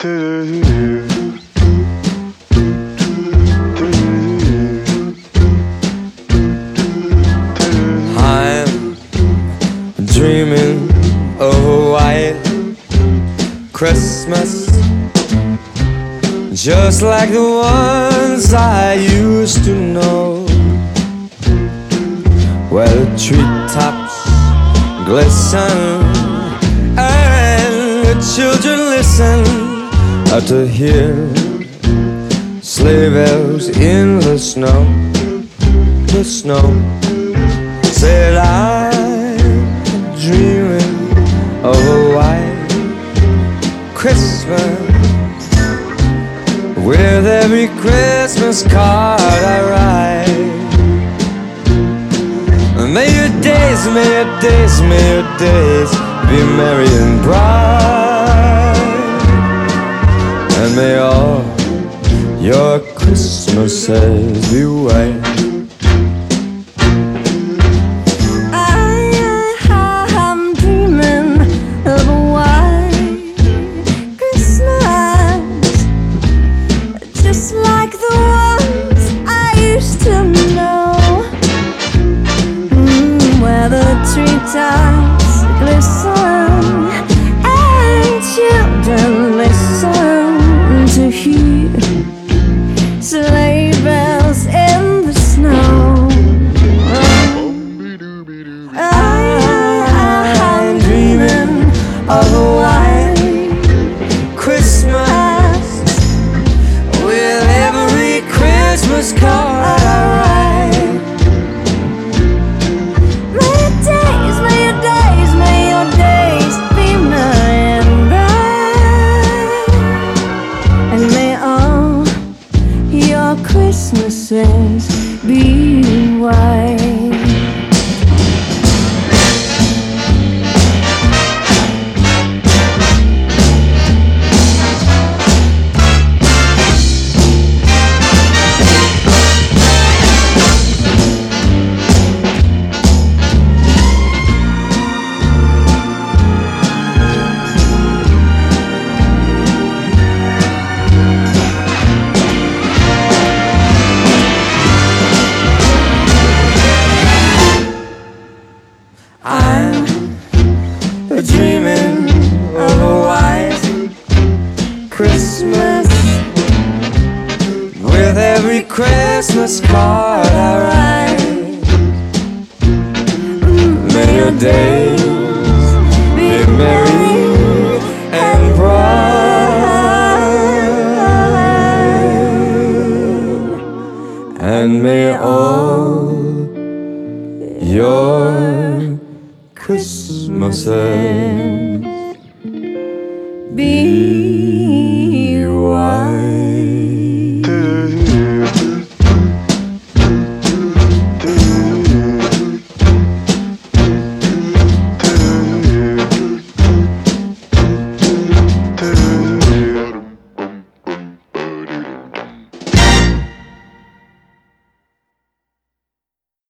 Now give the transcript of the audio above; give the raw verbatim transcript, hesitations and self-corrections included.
I'm dreaming of a white Christmas, just like the ones I used to know, where the treetops glisten and the children listen to hear sleigh bells in the snow. The snow said I'm dreaming of a white Christmas, with every Christmas card I write. May your days, may your days, may your days be merry and bright, and may all your Christmases be white. Treetops glisten and children listen to hear sleigh bells in the snow. I'm dreaming of a white Christmas, with every Christmas card I write. Christmases be white. I'm dreaming of a white Christmas, with every Christmas card I write. May your days be merry and bright, and may all your Christmases be